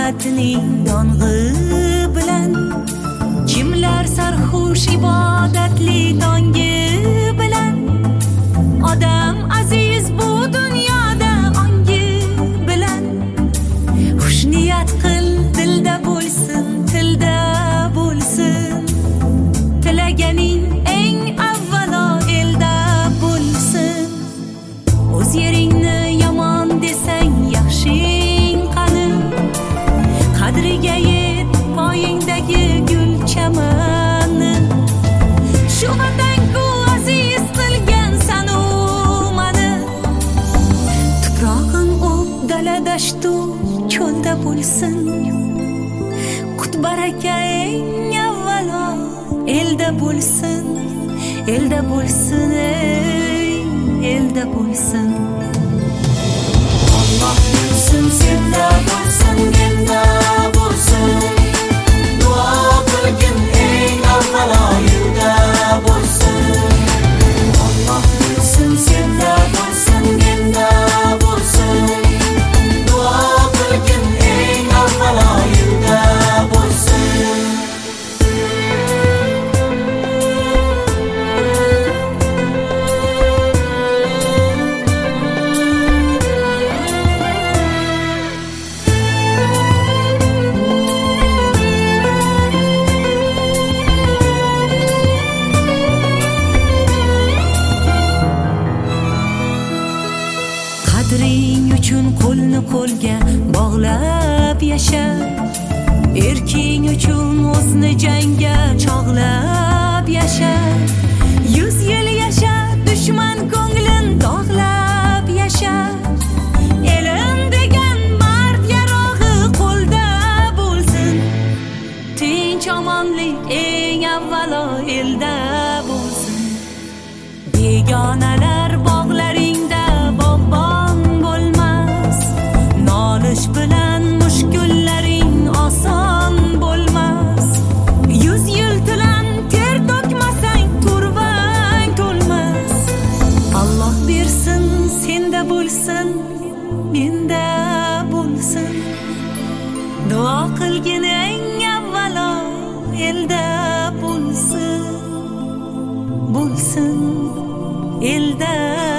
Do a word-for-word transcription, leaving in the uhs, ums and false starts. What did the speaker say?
hasratining yong'i bilan, kimlar sarxush ibodatli tongi bilan, odam aziz bu dunyoda ongi bilan. Xushniyat qil, dilda bo'lsin, tilda bo'lsin, tilaganing eng avvalo elda bo'lsin. O'z yeringni yomon desang yaxshing qani, qadriga yet poyingdagi gul chamani. Shu vatanku aziz qilgan sanu mani, tuprog'im u dala-dashtu cho'lda bo'lsin. Qut baraka eng avvalo elda bo'lsin, elda bo'lsin, ey, elda bo'lsin. Allah bilsin, senda bo'lsin, menda bo'lsin. Duo qilgin eng avvalo elda bo'lsin. Allah bilsin, senda bo'lsin, menda bo'lsin. Duo qilgin eng avvalo elda bo'lsin. Qadring uchun qo'lni qo'lga bog'lab yasha, erking uchun o'zni jangga chog'lab yasha. Yuz yil yasha, dushman ko'nglin dog'lab yasha. Elim degan mard yarog'i qo'lda bo'lsin, tinch omonlik eng avvalo elda bo'lsin. Begonalar bog'laringda bog'bon bo'lmas, nolish bilan mushkullaring oson bo'lmas. Yuz yil tilan ter to'kmasang turvang to'lmas. Alloh bersin, senda bo'lsin, menda bo'lsin. Duo qilgin eng avvalo elda bo'lsin, bo'lsin elda